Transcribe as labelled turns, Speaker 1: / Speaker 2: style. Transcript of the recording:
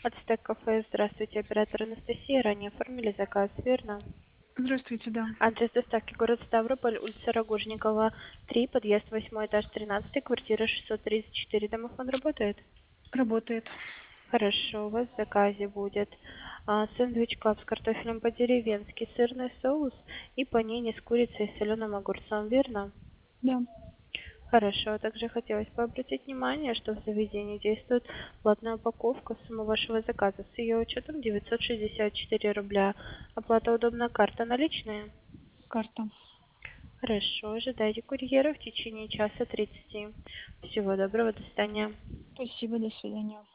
Speaker 1: Ацтек кафе. Здравствуйте, оператор Анастасия. Ранее оформили заказ, верно?
Speaker 2: Здравствуйте, да.
Speaker 1: Адрес доставки город Ставрополь, улица Рогожникова, 3, подъезд 8, этаж 13, квартира 634. Домофон работает?
Speaker 2: Работает.
Speaker 1: Хорошо, у вас в заказе будет сэндвич кап с картофелем по-деревенски, сырный соус и панини с курицей и соленым огурцом, верно?
Speaker 2: Да.
Speaker 1: Хорошо. Также хотелось бы обратить внимание, что в заведении действует платная упаковка. Сумма вашего заказа с ее учетом 964 рубля. Оплата удобная, карта наличная?
Speaker 2: Карта.
Speaker 1: Хорошо. Ожидайте курьера в течение часа 30. Всего доброго, до свидания.
Speaker 2: Спасибо, до свидания.